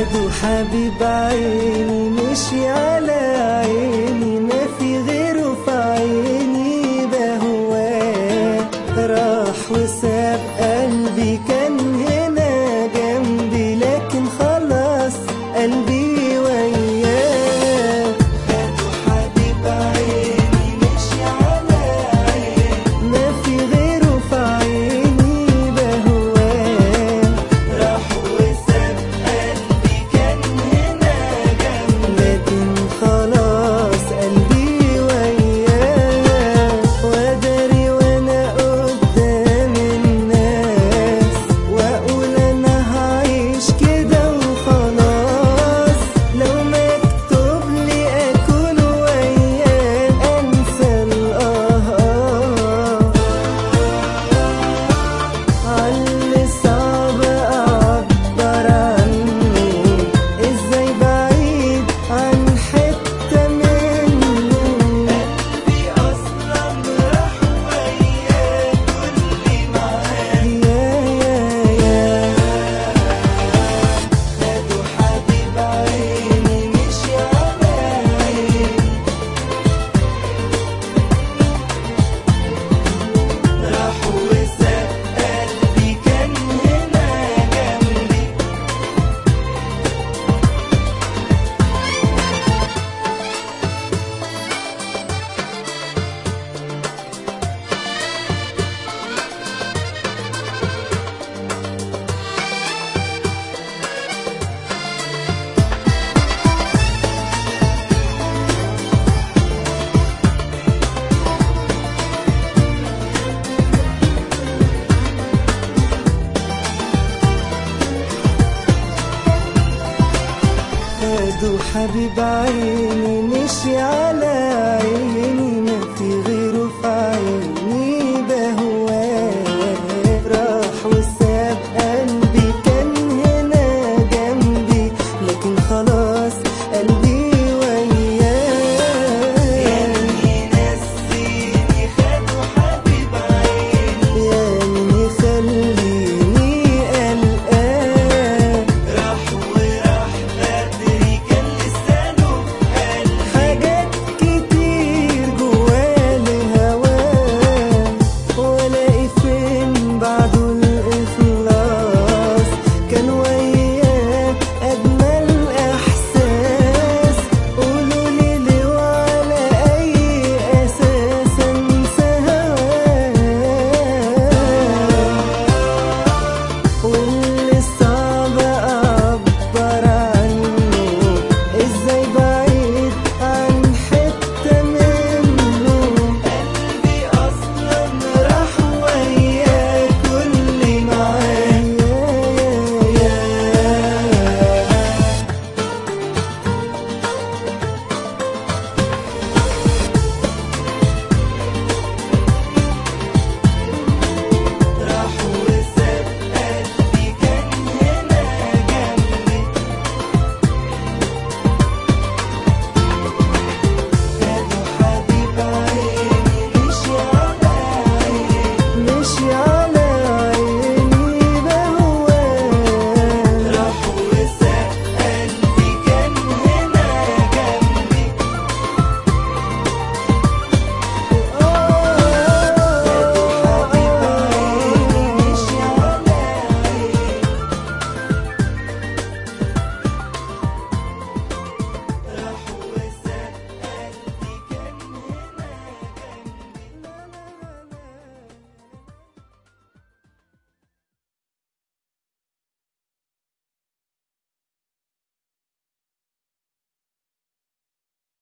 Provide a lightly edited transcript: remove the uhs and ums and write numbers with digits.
خدوا حبيب عيني مشي على عيني، ما في غيره في عيني بهواه. راح وساب قلبي كان هنا جنبي، لكن خلاص قلبي وياه. خدوا حبيب عيني مشي على عيني، ما في غيره في عيني بهواه. راح وساب قلبي كان هنا جنبي، لكن خلاص قلبي وياه. واداري وانا قدام الناس واقول انا هعيش كده وخلاص. لو مكتوب لي اكون وياه انسى عاللي صعب اعبر عنه، ازاي بعيد عن حتة منه. قلبي اصلا راح وياه كل معاه يا خدوا حبيب عيني مشي على عيني، راح وساب قلبي كان هنا جنبي. خدوا حبيب عيني مشي على عيني،